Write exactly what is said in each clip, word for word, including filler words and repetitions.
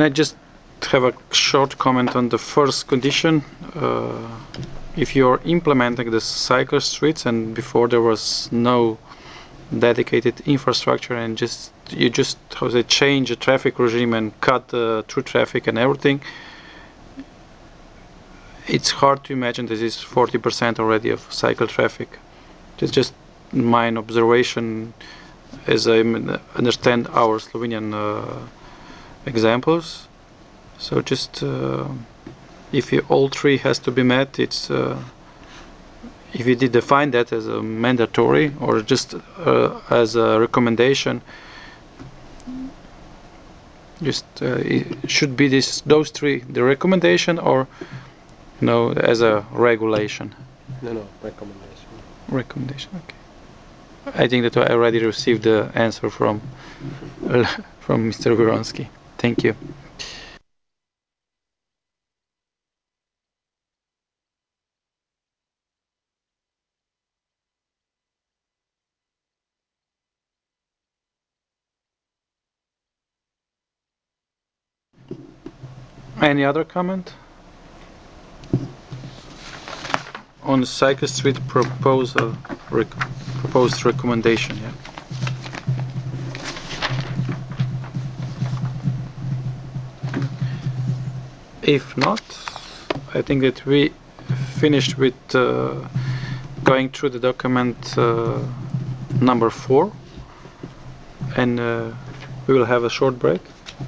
can I just have a short comment on the first condition? Uh, if you're implementing the cycle streets and before there was no dedicated infrastructure and just you just how to say change the traffic regime and cut the through traffic and everything, it's hard to imagine this is forty percent already of cycle traffic. It's just my observation as I understand our Slovenian uh, examples. So just uh, if you, all three has to be met, it's uh, if you did define that as a mandatory or just uh, as a recommendation, just uh, it should be this those three the recommendation or no as a regulation. No, no recommendation. Recommendation. Okay. I think that I already received the answer from uh, from Mister Vironsky. Thank you. Any other comment on the cycle street proposal, rec proposed recommendation? Yeah. If not, I think that we finished with uh, going through the document uh, number four, and uh, we will have a short break.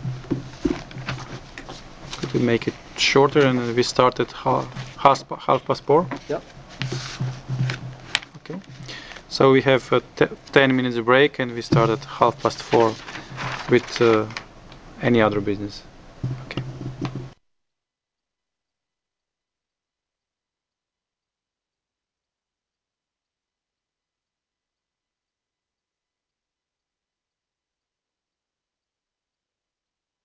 Could we make it shorter and we start at half, half, half past four? Yeah. Okay. So we have a t ten minutes break and we start at half past four with uh, any other business. Okay.